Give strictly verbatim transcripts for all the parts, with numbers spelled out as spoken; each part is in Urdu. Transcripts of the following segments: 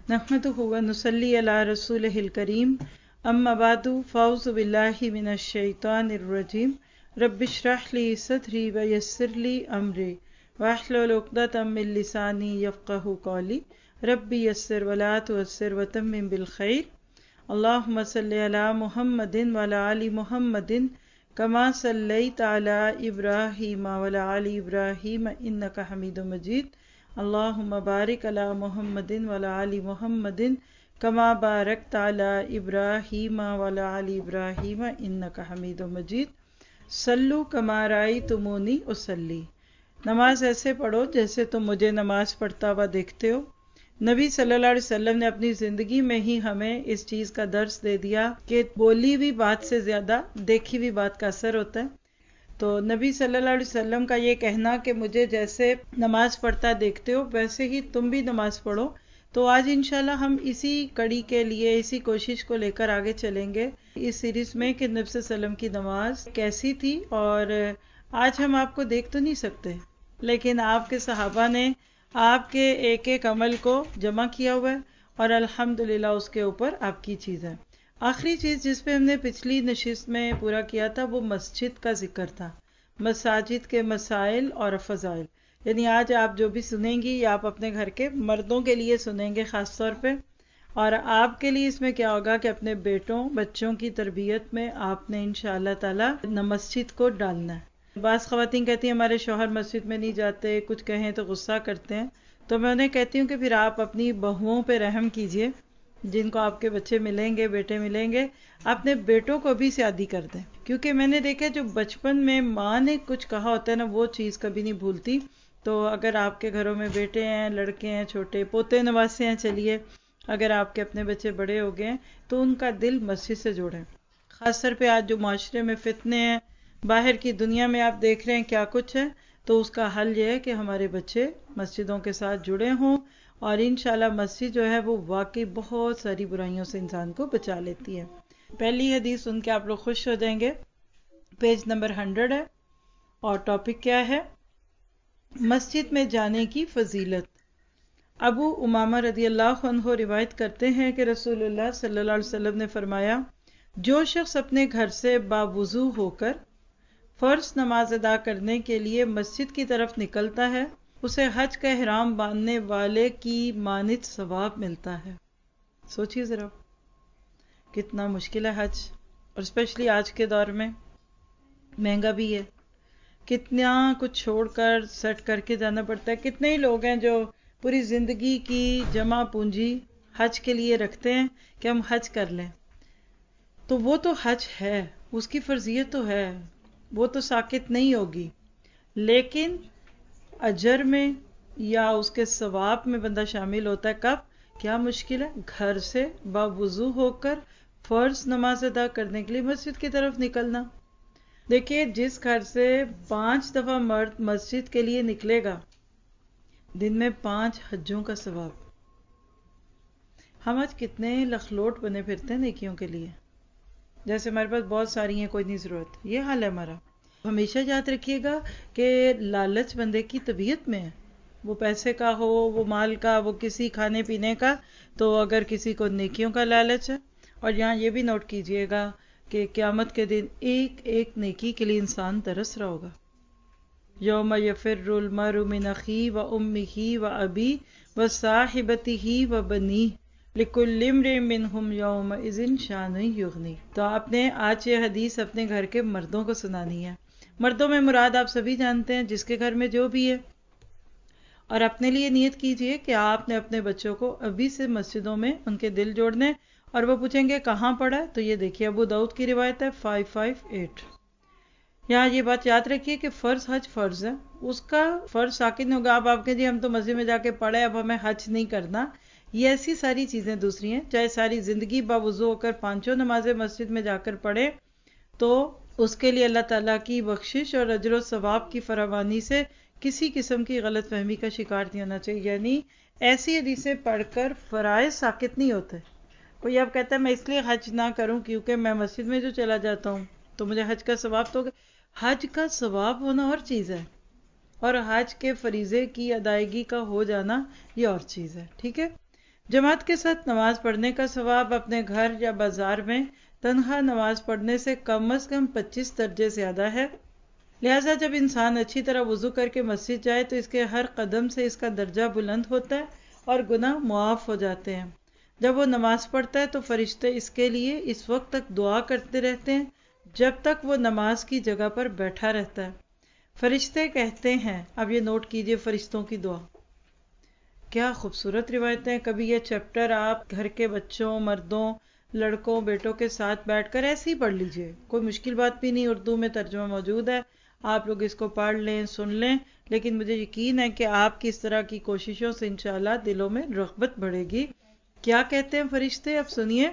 नहमदुहु व नुसल्ली अला रसूलिहिल करीम अम्मा बादु फ़ाऊज़ु बिल्लाहि मिनश शैतानिर रजीम रब्बिश्रह ली सदरी व यस्सिर ली अमरी वाहलुल उक़दतम मिन लिसानी यफ़क़हू क़ौली रब्बी यस्सिर व ला तुअस्सिर व तम्मिम बिल खैर अल्लाहुम्मा सल्लि अला मुहम्मदिन व अला आलि मुहम्मदिन कमा सल्लैता अला इब्राहीम व अला आलि इब्राहीम इन्नका हमीदुम मजीद अल्लाहुम्मा बारिक अला मुहम्मदिन व अला आलि मुहम्मदिन कमा बारकता अला इब्राहीम व अला आलि इब्राहीम इन्नका हमीदुम मजीद सल्लु कमा रायतुमूनी उसल्ली। नमाज ऐसे पढ़ो जैसे तुम मुझे नमाज पढ़ता हुआ देखते हो। नबी सल्लल्लाहु अलैहि वसल्लम ने अपनी ज़िंदगी में ही हमें इस चीज़ का दर्स दे दिया कि बोली हुई बात से ज़्यादा देखी हुई बात का असर होता है। तो नबी सल्लल्लाहु अलैहि वसल्लम का ये कहना कि मुझे जैसे नमाज पढ़ता देखते हो वैसे ही तुम भी नमाज पढ़ो। तो आज इंशाल्लाह हम इसी कड़ी के लिए इसी कोशिश को लेकर आगे चलेंगे इस सीरीज में कि नबी सल्लल्लाहु अलैहि वसल्लम की नमाज कैसी थी। और आज हम आपको देख तो नहीं सकते, लेकिन आपके सहाबा ने आपके एक एक अमल को जमा किया हुआ है और अल्हम्दुलिल्लाह उसके ऊपर आपकी चीज़ है। आखिरी चीज़ जिस पे हमने पिछली नशिस्त में पूरा किया था वो मस्जिद का जिक्र था, मसाजिद के मसाइल और फ़ज़ाइल। यानी आज आप जो भी सुनेंगी ये आप अपने घर के मर्दों के लिए सुनेंगे ख़ास तौर पे, और आपके लिए इसमें क्या होगा कि अपने बेटों बच्चों की तरबियत में आपने इंशाअल्लाह ताला न मस्जिद को डालना है। बाज़ ख़वातीन कहती हैं हमारे शौहर मस्जिद में नहीं जाते, कुछ कहें तो गुस्सा करते हैं। तो मैं उन्हें कहती हूँ कि फिर आप अपनी बहुओं पे रहम कीजिए, जिनको आपके बच्चे मिलेंगे, बेटे मिलेंगे, अपने बेटों को भी शादी कर दें। क्योंकि मैंने देखा जो बचपन में माँ ने कुछ कहा होता है ना, वो चीज़ कभी नहीं भूलती। तो अगर आपके घरों में बेटे हैं, लड़के हैं, छोटे पोते नवासे हैं, चलिए अगर आपके अपने बच्चे बड़े हो गए हैं तो उनका दिल मस्जिद से जोड़ें। ख़ास तौर पे आज जो माशरे में फितने हैं, बाहर की दुनिया में आप देख रहे हैं क्या कुछ है, तो उसका हल ये है कि हमारे बच्चे मस्जिदों के साथ जुड़े हों। और इंशाल्लाह मस्जिद जो है वो वाकई बहुत सारी बुराइयों से इंसान को बचा लेती है। पहली हदीस सुन के आप लोग खुश हो जाएंगे। पेज नंबर हंड्रेड है और टॉपिक क्या है? मस्जिद में जाने की फजीलत। अबू उमामा रदियल्लाहु अन्हु रिवायत करते हैं कि रसूलुल्लाह सल्लल्लाहु अलैहि वसल्लम ने फरमाया, जो शख्स अपने घर से बावुज़ू होकर फ़र्ज नमाज अदा करने के लिए मस्जिद की तरफ निकलता है उसे हज का इहराम बांधने वाले की मानित सवाब मिलता है। सोचिए ज़रा कितना मुश्किल है हज, और स्पेशली आज के दौर में महंगा भी है। कितना कुछ छोड़कर सेट करके जाना पड़ता है। कितने ही लोग हैं जो पूरी ज़िंदगी की जमा पूंजी हज के लिए रखते हैं कि हम हज कर लें। तो वो तो हज है, उसकी फर्जियत तो है, वो तो साकित नहीं होगी, लेकिन अजर में या उसके सवाब में बंदा शामिल होता है कब? क्या मुश्किल है? घर से बावुज़ू होकर फ़र्ज नमाज अदा करने के लिए मस्जिद की तरफ निकलना। देखिए, जिस घर से पांच दफ़ा मर्द मस्जिद के लिए निकलेगा, दिन में पांच हज्जों का सवाब। हम आज कितने लखलोट बने फिरते हैं नेकियों के लिए, जैसे हमारे पास बहुत सारी हैं, कोई नहीं ज़रूरत। ये हाल है हमारा। हमेशा याद रखिएगा कि लालच बंदे की तबीयत में है, वो पैसे का हो, वो माल का, वो किसी खाने पीने का। तो अगर किसी को नेकियों का लालच है, और यहाँ ये भी नोट कीजिएगा कि क़यामत के दिन एक एक नेकी के लिए इंसान तरस रहा होगा। यौम यफ़िर्रुल मरउ मिन अख़ीही व उम्मिही व अबी व साहिबतिही व बनीह लिकुल्लि इम्रिइन मिनहुम यौमइज़िन शानुन युग़नी। तो आपने आज ये हदीस अपने घर के मर्दों को सुनानी है। मर्दों में मुराद आप सभी जानते हैं, जिसके घर में जो भी है। और अपने लिए नियत कीजिए कि आपने अपने बच्चों को अभी से मस्जिदों में उनके दिल जोड़ने। और वो पूछेंगे कहाँ पढ़ा है, तो ये देखिए अबू दाऊद की रिवायत है फाइव फाइव एट। यहाँ ये बात याद रखिए कि फ़र्ज हज फ़र्ज है, उसका फ़र्ज साकित नहीं होगा। आप आपके जी हम तो मस्जिद में जाके पढ़े, अब हमें हज नहीं करना। ये ऐसी सारी चीज़ें दूसरी हैं। चाहे सारी ज़िंदगी बावुज़ू होकर पांचों नमाजें मस्जिद में जाकर पढ़े, तो उसके लिए अल्लाह ताला की बख्शिश और अजर व सवाब की फरावानी से किसी किस्म की गलत फहमी का शिकार नहीं होना चाहिए। यानी ऐसी हदीसें पढ़कर फ़राइज़ साकित नहीं होते। कोई अब कहता है मैं इसलिए हज ना करूं क्योंकि मैं मस्जिद में जो चला जाता हूं तो मुझे हज का सवाब तो। हज का सवाब होना और चीज़ है, और हज के फरीज़े की अदायगी का हो जाना ये और चीज़ है। ठीक है, جماعت کے ساتھ نماز پڑھنے کا ثواب اپنے گھر یا بازار میں تنہا نماز پڑھنے سے کم از کم پچیس درجے زیادہ ہے۔ لہٰذا جب انسان اچھی طرح وضو کر کے مسجد جائے تو اس کے ہر قدم سے اس کا درجہ بلند ہوتا ہے اور گناہ معاف ہو جاتے ہیں۔ جب وہ نماز پڑھتا ہے تو فرشتے اس کے لیے اس وقت تک دعا کرتے رہتے ہیں جب تک وہ نماز کی جگہ پر بیٹھا رہتا ہے۔ فرشتے کہتے ہیں، اب یہ نوٹ کیجئے فرشتوں کی دعا، کیا خوبصورت روایتیں۔ کبھی یہ چیپٹر آپ گھر کے بچوں، مردوں، لڑکوں، بیٹوں کے ساتھ بیٹھ کر ایسے ہی پڑھ لیجئے، کوئی مشکل بات بھی نہیں، اردو میں ترجمہ موجود ہے، آپ لوگ اس کو پڑھ لیں، سن لیں، لیکن مجھے یقین ہے کہ آپ کی اس طرح کی کوششوں سے انشاءاللہ دلوں میں رغبت بڑھے گی۔ کیا کہتے ہیں فرشتے، اب سنیے۔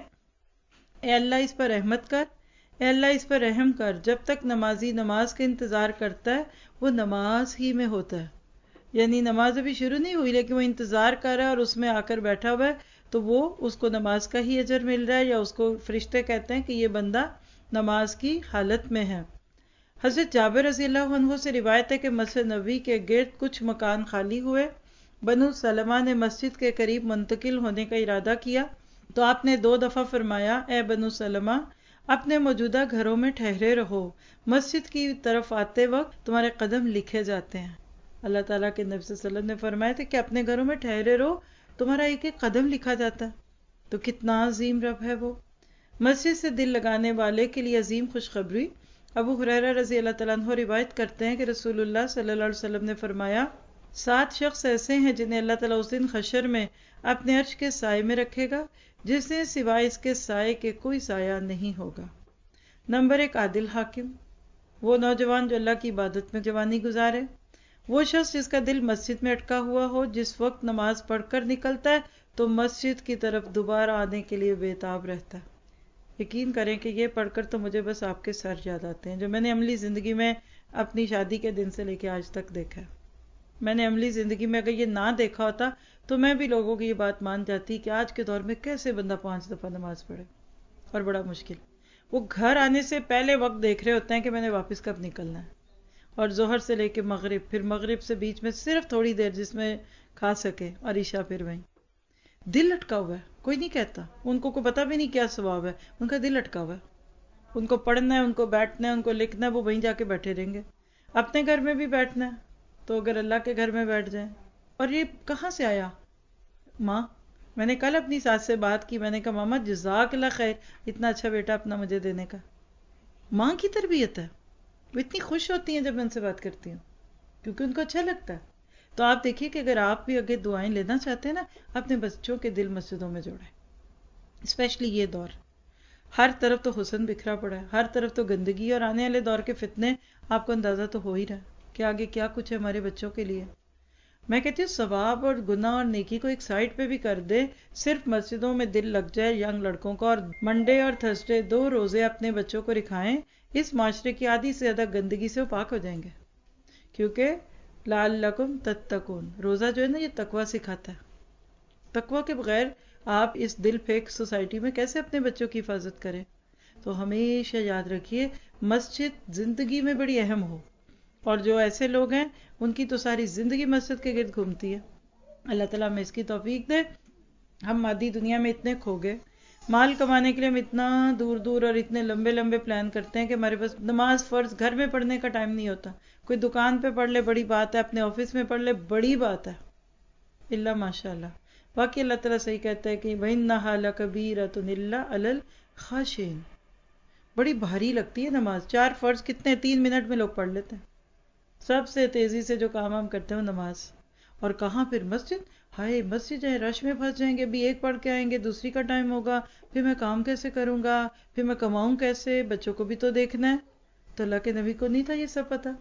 اے اللہ اس پر رحمت کر، اے اللہ اس پر رحم کر۔ جب تک نمازی نماز کا انتظار کرتا ہے وہ نماز ہی میں ہوتا ہے، یعنی نماز ابھی شروع نہیں ہوئی لیکن وہ انتظار کر رہا ہے اور اس میں آ کر بیٹھا ہوا ہے، تو وہ اس کو نماز کا ہی اجر مل رہا ہے، یا اس کو فرشتے کہتے ہیں کہ یہ بندہ نماز کی حالت میں ہے۔ حضرت جابر رضی اللہ عنہ سے روایت ہے کہ مسجد نبوی کے گرد کچھ مکان خالی ہوئے، بنو سلمہ نے مسجد کے قریب منتقل ہونے کا ارادہ کیا تو آپ نے دو دفعہ فرمایا، اے بنو سلمہ اپنے موجودہ گھروں میں ٹھہرے رہو، مسجد کی طرف آتے وقت تمہارے قدم لکھے جاتے ہیں۔ اللہ تعالیٰ کے نبی صلی اللہ علیہ وسلم نے فرمایا تھا کہ اپنے گھروں میں ٹھہرے رہو، تمہارا ایک ایک قدم لکھا جاتا ہے، تو کتنا عظیم رب ہے وہ۔ مسجد سے دل لگانے والے کے لیے عظیم خوشخبری۔ ابو ہریرہ رضی اللہ تعالیٰ عنہ روایت کرتے ہیں کہ رسول اللہ صلی اللہ علیہ وسلم نے فرمایا، سات شخص ایسے ہیں جنہیں اللہ تعالیٰ اس دن حشر میں اپنے عرش کے سائے میں رکھے گا، جس سے سوائے اس کے سائے کے کوئی سایہ نہیں ہوگا۔ نمبر ایک، عادل حاکم، وہ نوجوان جو اللہ کی عبادت میں جوانی گزارے، وہ شخص جس کا دل مسجد میں اٹکا ہوا ہو، جس وقت نماز پڑھ کر نکلتا ہے تو مسجد کی طرف دوبارہ آنے کے لیے بےتاب رہتا ہے۔ یقین کریں کہ یہ پڑھ کر تو مجھے بس آپ کے سر یاد آتے ہیں جو میں نے عملی زندگی میں اپنی شادی کے دن سے لے کے آج تک دیکھا ہے۔ میں نے عملی زندگی میں اگر یہ نہ دیکھا ہوتا تو میں بھی لوگوں کی یہ بات مان جاتی کہ آج کے دور میں کیسے بندہ پانچ دفعہ نماز پڑھے، اور بڑا مشکل۔ وہ گھر آنے سے پہلے وقت دیکھ رہے ہوتے ہیں کہ میں نے واپس کب نکلنا ہے، اور ظہر سے لے کے مغرب، پھر مغرب سے بیچ میں صرف تھوڑی دیر جس میں کھا سکے، اور عشاء پھر وہیں۔ دل اٹکا ہوا ہے، کوئی نہیں کہتا، ان کو کوئی پتہ بھی نہیں کیا ثواب ہے، ان کا دل اٹکا ہوا ہے، ان کو پڑھنا ہے، ان کو بیٹھنا ہے، ان کو لکھنا ہے، وہ وہیں جا کے بیٹھے رہیں گے۔ اپنے گھر میں بھی بیٹھنا ہے تو اگر اللہ کے گھر میں بیٹھ جائیں۔ اور یہ کہاں سے آیا؟ ماں، میں نے کل اپنی ساس سے بات کی، میں نے کہا ماما جزاک اللہ خیر، اتنا اچھا بیٹا اپنا مجھے دینے کا۔ ماں کی تربیت ہے، وہ اتنی خوش ہوتی ہیں جب میں ان سے بات کرتی ہوں کیونکہ ان کو اچھا لگتا ہے۔ تو آپ دیکھیے کہ اگر آپ بھی آگے دعائیں لینا چاہتے ہیں نا، اپنے بچوں کے دل مسجدوں میں جوڑیں، اسپیشلی یہ دور، ہر طرف تو حسن بکھرا پڑا ہے، ہر طرف تو گندگی، اور آنے والے دور کے فتنے آپ کو اندازہ تو ہو ہی رہا ہے کہ آگے کیا کچھ ہے ہمارے بچوں کے لیے۔ میں کہتی ہوں ثواب اور گناہ اور نیکی کو ایک سائڈ پہ بھی کر دے، صرف مسجدوں میں دل لگ جائے ینگ لڑکوں کا، اور منڈے اور تھرسڈے دو روزے اپنے بچوں کو رکھائیں، اس معاشرے کی آدھی سے زیادہ گندگی سے وہ پاک ہو جائیں گے، کیونکہ لعلکم تتقون، روزہ جو ہے نا یہ تقوی سکھاتا ہے۔ تقوی کے بغیر آپ اس دل پھینک سوسائٹی میں کیسے اپنے بچوں کی حفاظت کریں؟ تو ہمیشہ یاد رکھیے مسجد زندگی میں بڑی اہم ہو، اور جو ایسے لوگ ہیں ان کی تو ساری زندگی مسجد کے گرد گھومتی ہے۔ اللہ تعالیٰ ہمیں اس کی توفیق دے۔ ہم مادی دنیا میں اتنے کھو گئے، مال کمانے کے لیے ہم اتنا دور دور اور اتنے لمبے لمبے پلان کرتے ہیں کہ ہمارے پاس نماز فرض گھر میں پڑھنے کا ٹائم نہیں ہوتا۔ کوئی دکان پہ پڑھ لے بڑی بات ہے، اپنے آفس میں پڑھ لے بڑی بات ہے، اللہ ماشاء اللہ۔ باقی اللہ تعالیٰ صحیح کہتا ہے کہ وَإِنَّهَا لَكَبِيرَةٌ إِلَّا عَلَى الْخَاشِعِينَ، بڑی بھاری لگتی ہے نماز۔ چار فرض کتنے تین منٹ میں لوگ پڑھ لیتے ہیں۔ سب سے تیزی سے جو کام ہم کرتے ہیں وہ نماز، اور کہاں پھر مسجد، ہائے مسجد جائیں رش میں پھنس جائیں گے، ابھی ایک پڑھ کے آئیں گے دوسری کا ٹائم ہوگا، پھر میں کام کیسے کروں گا، پھر میں کماؤں کیسے، بچوں کو بھی تو دیکھنا ہے۔ تو اللہ کے نبی کو نہیں تھا یہ سب پتا؟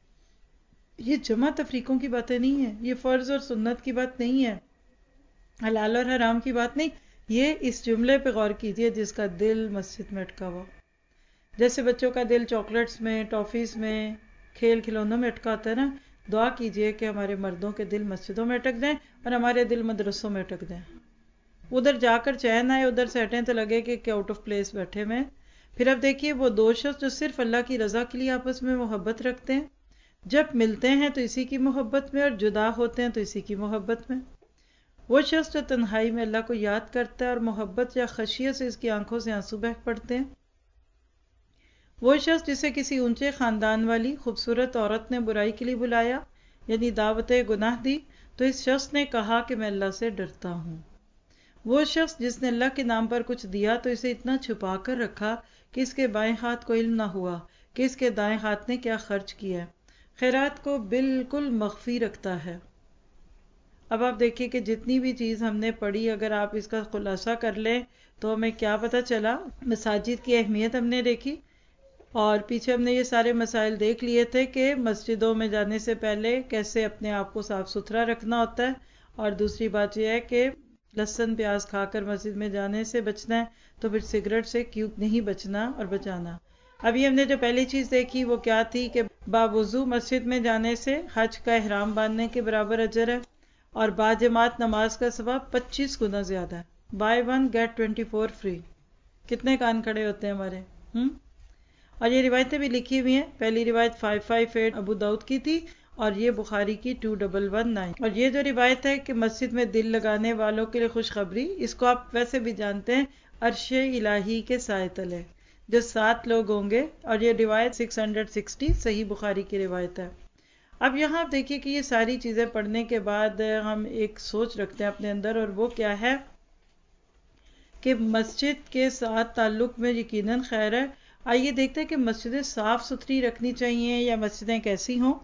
یہ جمع تفریقوں کی باتیں نہیں ہیں، یہ فرض اور سنت کی بات نہیں ہے، حلال اور حرام کی بات نہیں، یہ اس جملے پہ غور کیجئے جس کا دل مسجد میں اٹکا ہوا۔ جیسے بچوں کا دل چاکلیٹس میں، ٹافیز میں، کھیل کھلونوں میں اٹکا ہوتا ہے نا، دعا کیجئے کہ ہمارے مردوں کے دل مسجدوں میں اٹک جائیں اور ہمارے دل مدرسوں میں اٹک جائیں، ادھر جا کر چین آئے، ادھر سے ہٹیں تو لگے کہ آؤٹ آف پلیس بیٹھے میں۔ پھر اب دیکھیے وہ دو شخص جو صرف اللہ کی رضا کے لیے آپس میں محبت رکھتے ہیں، جب ملتے ہیں تو اسی کی محبت میں، اور جدا ہوتے ہیں تو اسی کی محبت میں۔ وہ شخص جو تنہائی میں اللہ کو یاد کرتا ہے اور محبت یا خشیت سے اس کی آنکھوں سے آنسو بہہ پڑتے ہیں. وہ شخص جسے کسی اونچے خاندان والی خوبصورت عورت نے برائی کے لیے بلایا یعنی دعوت گناہ دی تو اس شخص نے کہا کہ میں اللہ سے ڈرتا ہوں. وہ شخص جس نے اللہ کے نام پر کچھ دیا تو اسے اتنا چھپا کر رکھا کہ اس کے بائیں ہاتھ کو علم نہ ہوا کہ اس کے دائیں ہاتھ نے کیا خرچ کیا. خیرات کو بالکل مخفی رکھتا ہے. اب آپ دیکھیے کہ جتنی بھی چیز ہم نے پڑھی اگر آپ اس کا خلاصہ کر لیں تو ہمیں کیا پتہ چلا. مساجد کی اہمیت ہم نے دیکھی اور پیچھے ہم نے یہ سارے مسائل دیکھ لیے تھے کہ مسجدوں میں جانے سے پہلے کیسے اپنے آپ کو صاف ستھرا رکھنا ہوتا ہے. اور دوسری بات یہ ہے کہ لہسن پیاز کھا کر مسجد میں جانے سے بچنا ہے تو پھر سگریٹ سے کیوں نہیں بچنا اور بچانا. ابھی ہم نے جو پہلی چیز دیکھی وہ کیا تھی کہ باوضو مسجد میں جانے سے حج کا احرام باندھنے کے برابر اجر ہے اور با جماعت نماز کا ثواب پچیس گنا زیادہ ہے. Buy one get twenty four free. کتنے کان کھڑے ہوتے ہیں ہمارے. ہم اور یہ روایتیں بھی لکھی ہوئی ہیں. پہلی روایت five five eight Abu Dawood کی تھی اور یہ بخاری کی ٹو ڈبل ون نائن. اور یہ جو روایت ہے کہ مسجد میں دل لگانے والوں کے لیے خوشخبری، اس کو آپ ویسے بھی جانتے ہیں عرش الہی کے سائے تلے جو سات لوگ ہوں گے. اور یہ روایت سکس ہنڈریڈ سکسٹی صحیح بخاری کی روایت ہے. اب یہاں آپ دیکھیے کہ یہ ساری چیزیں پڑھنے کے بعد ہم ایک سوچ رکھتے ہیں اپنے اندر اور وہ کیا ہے کہ مسجد کے ساتھ تعلق میں یقیناً خیر ہے. آئیے دیکھتے ہیں کہ مسجدیں صاف ستھری رکھنی چاہیے یا مسجدیں کیسی ہوں.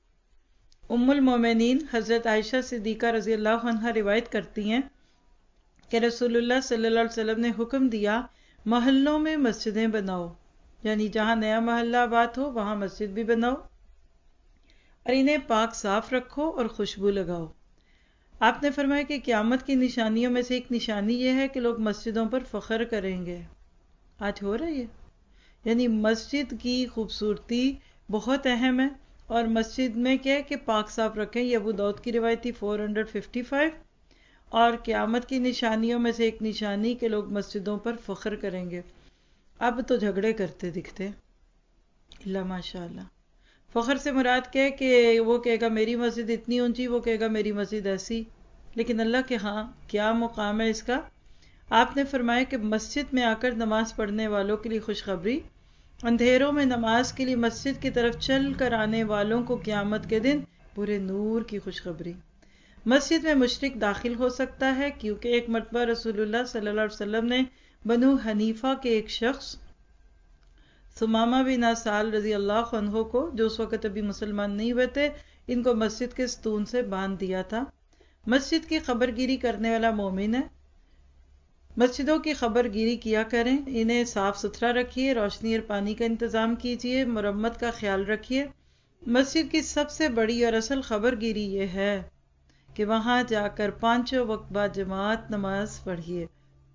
ام المومنین حضرت عائشہ صدیقہ رضی اللہ عنہا روایت کرتی ہیں کہ رسول اللہ صلی اللہ علیہ وسلم نے حکم دیا محلوں میں مسجدیں بناؤ، یعنی جہاں نیا محلہ آباد ہو وہاں مسجد بھی بناؤ اور انہیں پاک صاف رکھو اور خوشبو لگاؤ. آپ نے فرمایا کہ قیامت کی نشانیوں میں سے ایک نشانی یہ ہے کہ لوگ مسجدوں پر فخر کریں گے. آج ہو رہا ہے یہ، یعنی مسجد کی خوبصورتی بہت اہم ہے اور مسجد میں کیا ہے کہ پاک صاف رکھیں. یہ ابو داؤد کی روایتی فور ہنڈریڈ ففٹی فائیو. اور قیامت کی نشانیوں میں سے ایک نشانی کہ لوگ مسجدوں پر فخر کریں گے. اب تو جھگڑے کرتے دکھتے اللہ ماشاء اللہ. فخر سے مراد کیا ہے کہ وہ کہے گا میری مسجد اتنی اونچی، وہ کہے گا میری مسجد ایسی. لیکن اللہ کے ہاں کیا مقام ہے اس کا. آپ نے فرمایا کہ مسجد میں آ کر نماز پڑھنے والوں کے لیے خوشخبری، اندھیروں میں نماز کے لیے مسجد کی طرف چل کر آنے والوں کو قیامت کے دن پورے نور کی خوشخبری. مسجد میں مشرک داخل ہو سکتا ہے کیونکہ ایک مرتبہ رسول اللہ صلی اللہ علیہ وسلم نے بنو حنیفہ کے ایک شخص ثمامہ بن اسال رضی اللہ عنہ کو، جو اس وقت ابھی مسلمان نہیں ہوئے تھے، ان کو مسجد کے ستون سے باندھ دیا تھا. مسجد کی خبر گیری کرنے والا مومن ہے. مسجدوں کی خبر گیری کیا کریں، انہیں صاف ستھرا رکھیے، روشنی اور پانی کا انتظام کیجیے، مرمت کا خیال رکھیے. مسجد کی سب سے بڑی اور اصل خبر گیری یہ ہے کہ وہاں جا کر پانچوں وقت با جماعت نماز پڑھیے.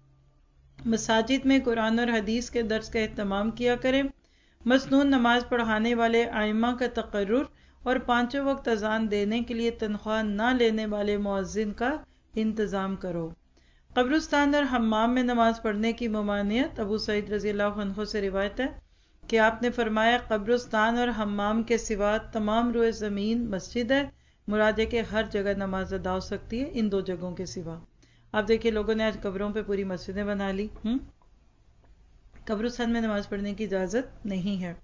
مساجد میں قرآن اور حدیث کے درس کا اہتمام کیا کریں. مسنون نماز پڑھانے والے ائمہ کا تقرر اور پانچوں وقت اذان دینے کے لیے تنخواہ نہ لینے والے مؤذن کا انتظام کرو. قبرستان اور حمام میں نماز پڑھنے کی ممانعت. ابو سعید رضی اللہ عنہ سے روایت ہے کہ آپ نے فرمایا قبرستان اور حمام کے سوا تمام روئے زمین مسجد ہے. مراد ہے کہ ہر جگہ نماز ادا ہو سکتی ہے ان دو جگہوں کے سوا. آپ دیکھیں لوگوں نے آج قبروں پہ پوری مسجدیں بنا لی. ہم قبرستان میں نماز پڑھنے کی اجازت نہیں ہے.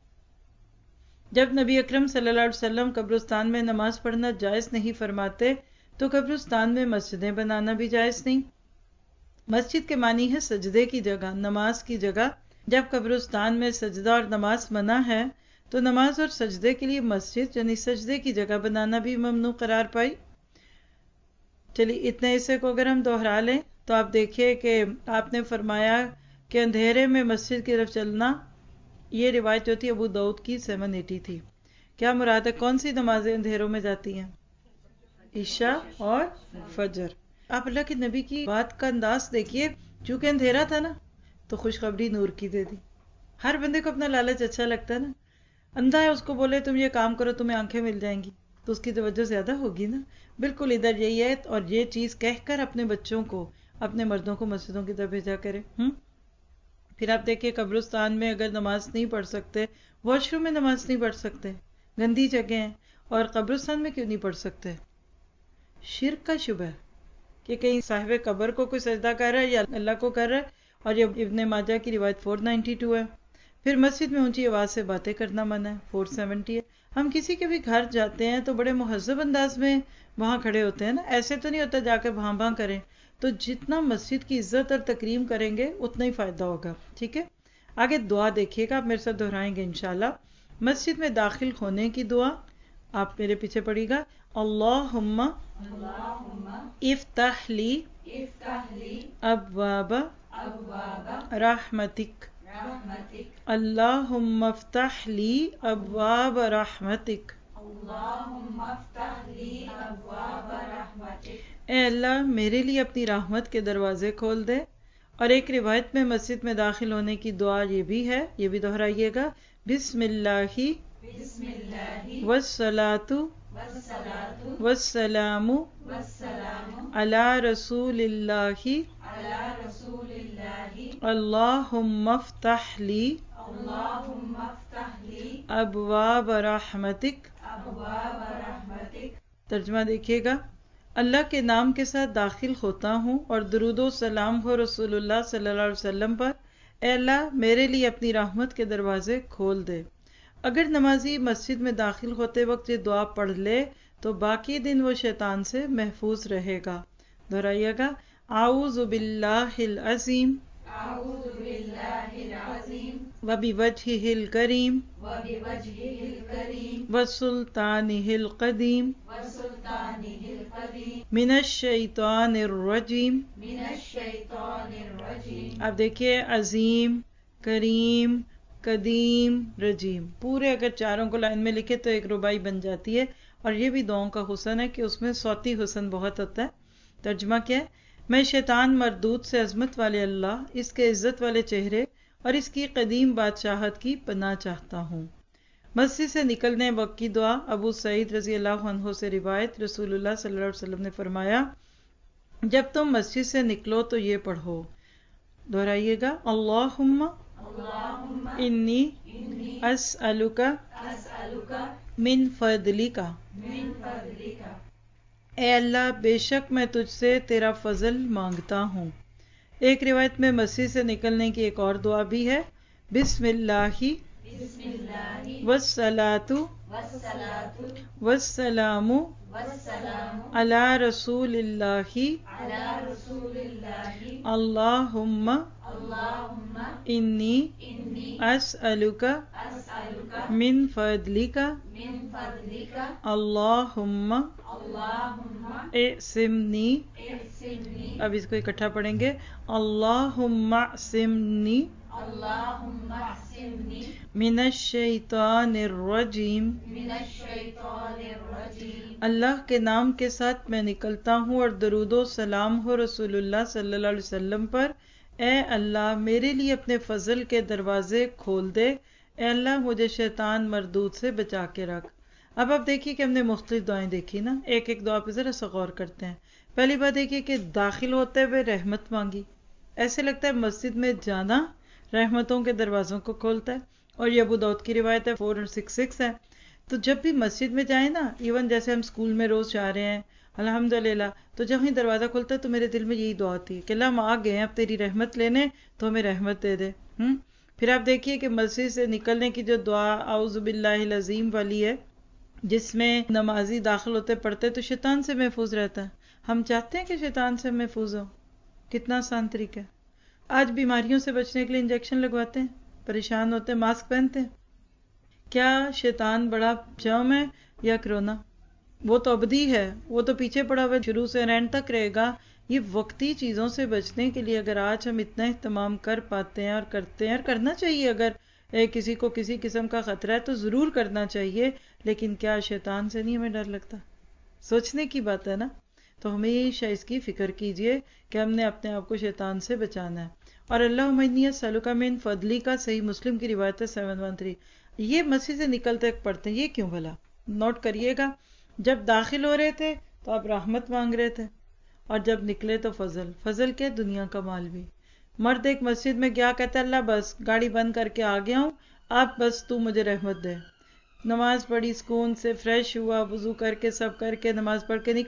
جب نبی اکرم صلی اللہ علیہ وسلم قبرستان میں نماز پڑھنا جائز نہیں فرماتے تو قبرستان میں مسجدیں بنانا بھی جائز نہیں. مسجد کے معنی ہے سجدے کی جگہ، نماز کی جگہ. جب قبرستان میں سجدہ اور نماز منع ہے تو نماز اور سجدے کے لیے مسجد یعنی سجدے کی جگہ بنانا بھی ممنوع قرار پائی. چلیے اتنے حصے کو اگر ہم دوہرا لیں تو آپ دیکھیے کہ آپ نے فرمایا کہ اندھیرے میں مسجد کی طرف چلنا، یہ روایت جو تھی ابو داؤد کی سیون ایٹی تھی. کیا مراد ہے؟ کون سی نمازیں اندھیروں میں جاتی ہیں؟ عشاء اور فجر. آپ اللہ کے نبی کی بات کا انداز دیکھیے، چونکہ اندھیرا تھا نا تو خوشخبری نور کی دے دی. ہر بندے کو اپنا لالچ اچھا لگتا ہے نا. اندھا ہے، اس کو بولے تم یہ کام کرو تمہیں آنکھیں مل جائیں گی تو اس کی توجہ زیادہ ہوگی نا. بالکل ادھر یہی ہے. اور یہ چیز کہہ کر اپنے بچوں کو، اپنے مردوں کو مسجدوں کی طرف بھیجا کرے. ہم پھر آپ دیکھیے قبرستان میں اگر نماز نہیں پڑھ سکتے، واش روم میں نماز نہیں پڑھ سکتے، گندی جگہ ہیں، اور قبرستان میں کیوں نہیں پڑھ سکتے؟ شرک کا شبہ ہے کہ کہیں صاحب قبر کو کوئی سجدہ کر رہا ہے یا اللہ کو کر رہا ہے، اور یہ ابن ماجہ کی روایت چار سو بانوے ہے۔ پھر مسجد میں اونچی آواز سے باتیں کرنا منع ہے، چار سو ستر ہے۔ ہم کسی کے بھی گھر جاتے ہیں تو بڑے مہذب انداز میں وہاں کھڑے ہوتے ہیں نا، ایسے تو نہیں ہوتا جا کے بھاں بھاں کریں۔ تو جتنا مسجد کی عزت اور تکریم کریں گے اتنا ہی فائدہ ہوگا، ٹھیک ہے۔ آگے دعا دیکھیے گا، آپ میرے ساتھ دہرائیں گے انشاءاللہ۔ مسجد میں داخل ہونے کی دعا آپ میرے پیچھے پڑھیے گا، اللہم افتح لی ابواب رحمتک، اللہم افتح لی ابواب رحمتک، اے اللہ میرے لیے اپنی رحمت کے دروازے کھول دے۔ اور ایک روایت میں مسجد میں داخل ہونے کی دعا یہ بھی ہے، یہ بھی دہرائیے گا، بسم اللہ والصلاۃ والسلام علی رسول اللہ، اللہم افتح لی ابواب رحمتک۔ ترجمہ دیکھیے گا، اللہ کے نام کے ساتھ داخل ہوتا ہوں اور درود و سلام ہو رسول اللہ صلی اللہ علیہ وسلم پر، اے اللہ میرے لیے اپنی رحمت کے دروازے کھول دے۔ اگر نمازی مسجد میں داخل ہوتے وقت یہ دعا پڑھ لے تو باقی دن وہ شیطان سے محفوظ رہے گا۔ دہرائیے گا، اعوذ باللہ العظیم وبوجہہ الکریم وسلطانہ القدیم من الشیطان الرجیم۔ اب دیکھیے، عظیم، کریم، قدیم، رجیم، پورے اگر چاروں کو لائن میں لکھے تو ایک رباعی بن جاتی ہے۔ اور یہ بھی دعاؤں کا حسن ہے کہ اس میں صوتی حسن بہت ہوتا ہے۔ ترجمہ کیا ہے؟ میں شیطان مردود سے عظمت والے اللہ، اس کے عزت والے چہرے اور اس کی قدیم بادشاہت کی پناہ چاہتا ہوں۔ مسجد سے نکلنے وقت کی دعا، ابو سعید رضی اللہ عنہ سے روایت، رسول اللہ صلی اللہ علیہ وسلم نے فرمایا، جب تم مسجد سے نکلو تو یہ پڑھو، دہرائیے گا، اللہم انی اسألک من فضلک، اے اللہ بے شک میں تجھ سے تیرا فضل مانگتا ہوں۔ ایک روایت میں مسجد سے نکلنے کی ایک اور دعا بھی ہے، بسم اللہ والصلاۃ والسلام علی رسول اللہ، اللہم انی اسألک من فضلک، اللہم اعصمنی، اب اس کو اکٹھا پڑھیں گے، اللہم اعصمنی من الشیطان الرجیم۔ اللہ کے نام کے ساتھ میں نکلتا ہوں اور درود و سلام ہو رسول اللہ صلی اللہ علیہ وسلم پر، اے اللہ میرے لیے اپنے فضل کے دروازے کھول دے، اے اللہ مجھے شیطان مردود سے بچا کے رکھ۔ اب آپ دیکھیے کہ ہم نے مختلف دعائیں دیکھی نا، ایک ایک دعا پہ ذرا سا غور کرتے ہیں۔ پہلی بات دیکھیے کہ داخل ہوتے ہوئے رحمت مانگی، ایسے لگتا ہے مسجد میں جانا رحمتوں کے دروازوں کو کھولتا ہے، اور یہ ابو داؤد کی روایت ہے، فور سکس سکس ہے۔ تو جب بھی مسجد میں جائیں نا، ایون جیسے ہم اسکول میں روز جا رہے ہیں الحمدللہ، تو جب ہی دروازہ کھلتا ہے تو میرے دل میں یہی دعا ہوتی ہے کہ اللہ ہم آ گئے ہیں اب تیری رحمت لینے، تو ہمیں رحمت دے دے۔ ہم پھر آپ دیکھیے کہ مسجد سے نکلنے کی جو دعا اعوذ باللہ العظیم والی ہے، جس میں نمازی داخل ہوتے پڑھتے تو شیطان سے محفوظ رہتا ہے۔ ہم چاہتے ہیں کہ شیطان سے محفوظ ہو، کتنا آسان طریقہ ہے۔ آج بیماریوں سے بچنے کے لیے انجیکشن لگواتے ہیں، پریشان ہوتے ہیں، ماسک پہنتے ہیں۔ کیا شیطان بڑا جرم ہے یا کرونا؟ وہ تو ابدی ہے، وہ تو پیچھے پڑا ہوا شروع سے اینڈ تک رہے گا۔ یہ وقتی چیزوں سے بچنے کے لیے اگر آج ہم اتنا اہتمام کر پاتے ہیں اور کرتے ہیں، اور کرنا چاہیے، اگر کسی کو کسی قسم کا خطرہ ہے تو ضرور کرنا چاہیے، لیکن کیا شیطان سے نہیں ہمیں ڈر لگتا؟ سوچنے کی بات ہے نا۔ تو ہمیشہ اس کی فکر کیجئے کہ ہم نے اپنے آپ کو شیطان سے بچانا ہے۔ اور اللہم انی اسألک من فضلی کا صحیح مسلم کی روایت ہے سیون ون تھری، یہ مسجد سے نکلتے پڑھتے ہیں۔ یہ کیوں بھلا؟ نوٹ کریے گا، جب داخل ہو رہے تھے تو آپ رحمت مانگ رہے تھے، اور جب نکلے تو فضل۔ فضل کیا؟ دنیا کا مال بھی۔ مرد ایک مسجد میں گیا، کہتا اللہ بس گاڑی بند کر کے آ گیا ہوں، آپ بس تو مجھے رحمت دے۔ نماز پڑھی، سکون سے فریش ہوا، وضو کر کے سب کر کے نماز پڑھ کے نکلا،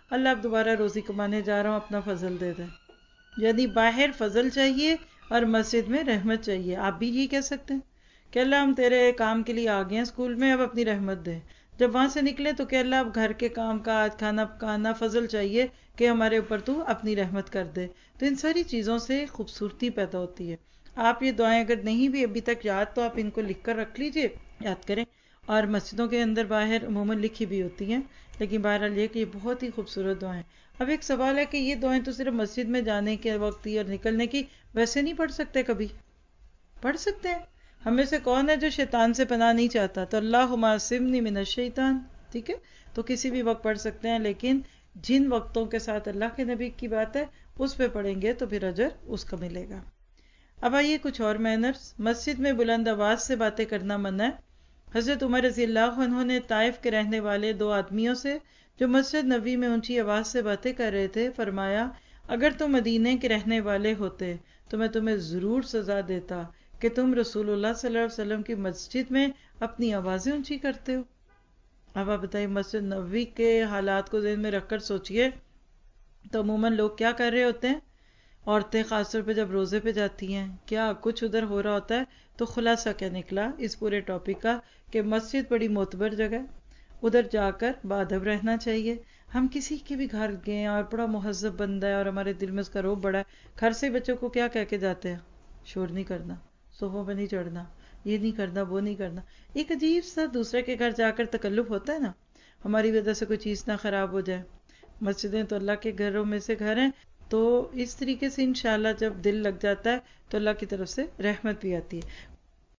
اللہ اب دوبارہ روزی کمانے جا رہا ہوں، اپنا فضل دے دیں. یعنی باہر فضل چاہیے اور مسجد میں رحمت چاہیے. آپ بھی یہ کہہ سکتے ہیں کہ اللہ ہم تیرے کام کے لیے آ گئے ہیں اسکول میں، اب اپنی رحمت دے. جب وہاں سے نکلے تو کہ اللہ اب گھر کے کام کاج، کھانا پکانا، فضل چاہیے کہ ہمارے اوپر تو اپنی رحمت کر دے. تو ان ساری چیزوں سے خوبصورتی پیدا ہوتی ہے. آپ یہ دعائیں اگر نہیں بھی ابھی تک یاد تو آپ ان کو لکھ کر رکھ لیجئے، یاد کریں. اور مسجدوں کے اندر باہر عموماً لکھی بھی ہوتی ہیں، لیکن بہرحال یہ کہ یہ بہت ہی خوبصورت دعائیں. اب ایک سوال ہے کہ یہ دعائیں تو صرف مسجد میں جانے کے وقت ہی اور نکلنے کی، ویسے نہیں پڑھ سکتے؟ کبھی پڑھ سکتے ہیں. ہم میں سے کون ہے جو شیطان سے پناہ نہیں چاہتا؟ تو اللہم عاصمنی من الشیطان، ٹھیک ہے، تو کسی بھی وقت پڑھ سکتے ہیں. لیکن جن وقتوں کے ساتھ اللہ کے نبی کی بات ہے اس پہ پڑھیں گے تو پھر اجر اس کا ملے گا. اب آئیے کچھ اور مینرز. مسجد میں بلند آواز سے باتیں کرنا منع ہے. حضرت عمر رضی اللہ عنہ نے طائف کے رہنے والے دو آدمیوں سے جو مسجد نبوی میں اونچی آواز سے باتیں کر رہے تھے فرمایا، اگر تم مدینے کے رہنے والے ہوتے تو میں تمہیں ضرور سزا دیتا کہ تم رسول اللہ صلی اللہ علیہ وسلم کی مسجد میں اپنی آوازیں اونچی کرتے ہو. اب آپ بتائیے، مسجد نبوی کے حالات کو ذہن میں رکھ کر سوچئے تو عموماً لوگ کیا کر رہے ہوتے ہیں. عورتیں خاص طور پہ جب روزے پہ جاتی ہیں کیا کچھ ادھر ہو رہا ہوتا ہے. تو خلاصہ کیا نکلا اس پورے ٹاپک کا کہ مسجد بڑی معتبر جگہ، ادھر جا کر باادب رہنا چاہیے. ہم کسی کے بھی گھر گئے اور بڑا مہذب بندہ ہے اور ہمارے دل میں اس کا روب بڑا ہے، گھر سے بچوں کو کیا کہہ کے جاتے ہیں؟ شور نہیں کرنا، صوفوں پہ نہیں چڑھنا، یہ نہیں کرنا، وہ نہیں کرنا. ایک عجیب سا دوسرے کے گھر جا کر تکلف ہوتا ہے نا، ہماری وجہ سے کوئی چیز نہ خراب ہو جائے. مسجدیں تو اللہ کے گھروں میں سے گھر ہیں، تو اس طریقے سے انشاءاللہ جب دل لگ جاتا ہے تو اللہ کی طرف سے رحمت بھی آتی ہے.